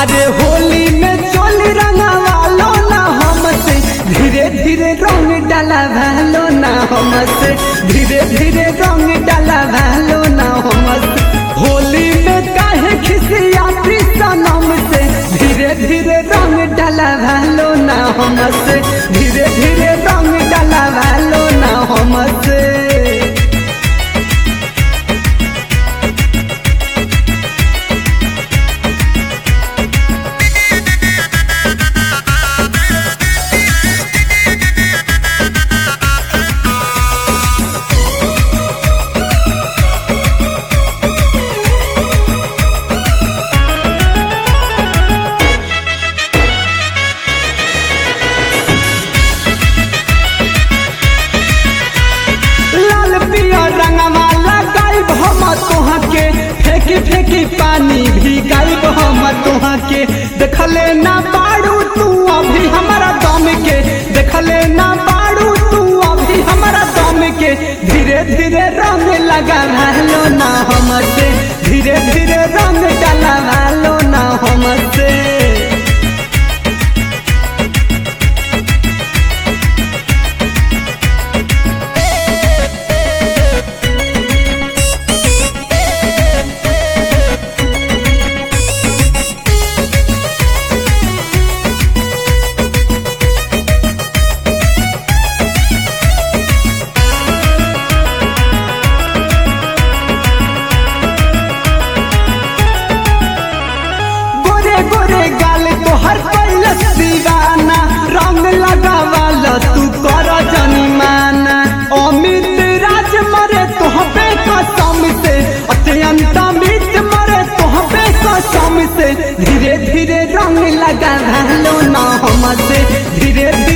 अरे होली में चोल रंगवालो ना हमसे, धीरे धीरे रंग डाला भालो ना हमसे, धीरे धीरे रंग डाला भालो ना हमसे। होली में काहे खिसियाती सनम से, धीरे धीरे रंग डाला भालो ना हमसे, धीरे धीरे रंग डाला भालो ना हमसे। तोहा के फेंकी फेंकी पानी भी गायब हम तोहा के, देखले ना बाड़ू तू अभी हमारा दम के, देखले ना बाड़ू तू अभी हमारा दम के। धीरे धीरे रंग लगा भालो ना हमसे, धीरे धीरे रंग डाला भालो ना हमसे। गोरे गाल तोहर कैलस दीवाना, रंग लगावाल तू कर जनिमाना। अमित राज मरे तोहबे कसम से, अत्यंत अमित मरे तोहबे कसम से। धीरे धीरे रंग लगा भालो ना हमसे, धीरे धीरे